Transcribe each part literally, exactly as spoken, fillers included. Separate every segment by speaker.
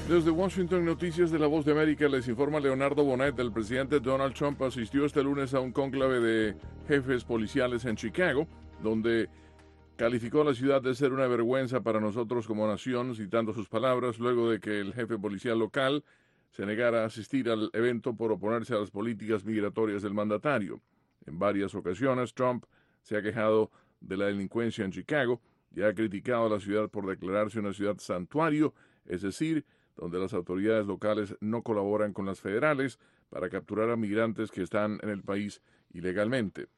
Speaker 1: Desde Washington, Noticias de la Voz de América, les informa Leonardo Bonet. El presidente Donald Trump asistió este lunes a un cónclave de jefes policiales en Chicago, donde calificó a la ciudad de ser una vergüenza para nosotros como nación, citando sus palabras, luego de que el jefe policial local se negara a asistir al evento por oponerse a las políticas migratorias del mandatario. En varias ocasiones, Trump se ha quejado de la delincuencia en Chicago y ha criticado a la ciudad por declararse una ciudad santuario, es decir, donde las autoridades locales no colaboran con las federales para capturar a migrantes que están en el país ilegalmente.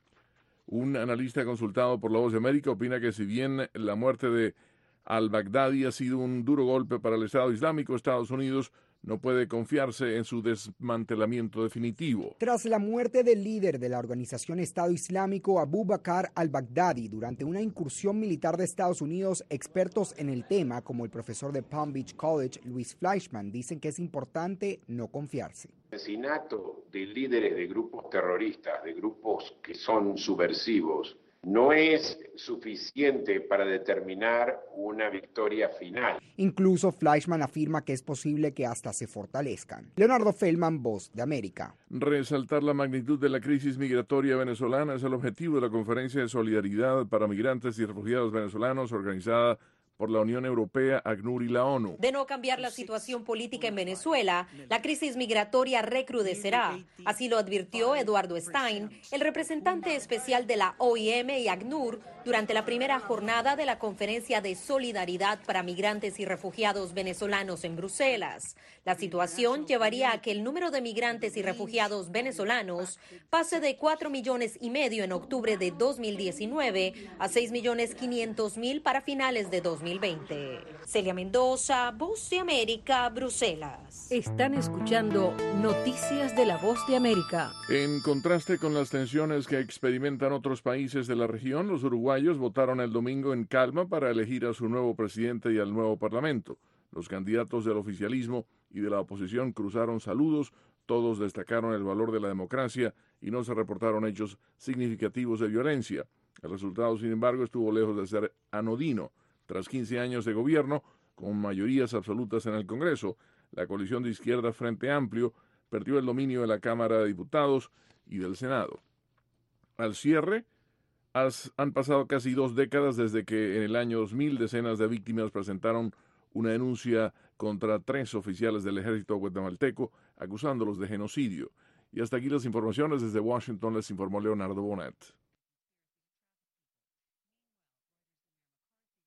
Speaker 1: Un analista consultado por La Voz de América opina que si bien la muerte de al-Baghdadi ha sido un duro golpe para el Estado Islámico, Estados Unidos no puede confiarse en su desmantelamiento definitivo.
Speaker 2: Tras la muerte del líder de la organización Estado Islámico, Abu Bakr al-Baghdadi, durante una incursión militar de Estados Unidos, expertos en el tema, como el profesor de Palm Beach College, Luis Fleischman, dicen que es importante no confiarse.
Speaker 3: El asesinato de líderes de grupos terroristas, de grupos que son subversivos, no es suficiente para determinar una victoria final.
Speaker 2: Incluso Fleischman afirma que es posible que hasta se fortalezcan. Leonardo Feldman, Voz de América.
Speaker 1: Resaltar la magnitud de la crisis migratoria venezolana es el objetivo de la Conferencia de Solidaridad para Migrantes y Refugiados Venezolanos organizada por la Unión Europea, ACNUR y la ONU.
Speaker 4: De no cambiar la situación política en Venezuela, la crisis migratoria recrudecerá. Así lo advirtió Eduardo Stein, el representante especial de la O I M y ACNUR, durante la primera jornada de la Conferencia de Solidaridad para Migrantes y Refugiados Venezolanos en Bruselas. La situación llevaría a que el número de migrantes y refugiados venezolanos pase de cuatro millones y medio en octubre de dos mil diecinueve a seis millones quinientos mil para finales de dos mil veinte. Celia Mendoza, Voz de América, Bruselas.
Speaker 5: Están escuchando Noticias de la Voz de América.
Speaker 1: En contraste con las tensiones que experimentan otros países de la región, los uruguayos votaron el domingo en calma para elegir a su nuevo presidente y al nuevo parlamento. Los candidatos del oficialismo y de la oposición cruzaron saludos, todos destacaron el valor de la democracia y no se reportaron hechos significativos de violencia. El resultado, sin embargo, estuvo lejos de ser anodino. Tras quince años de gobierno, con mayorías absolutas en el Congreso, la coalición de izquierda Frente Amplio perdió el dominio de la Cámara de Diputados y del Senado. Al cierre, has, han pasado casi dos décadas desde que en el año dos mil decenas de víctimas presentaron una denuncia contra tres oficiales del ejército guatemalteco acusándolos de genocidio. Y hasta aquí las informaciones. Desde Washington les informó Leonardo Bonet.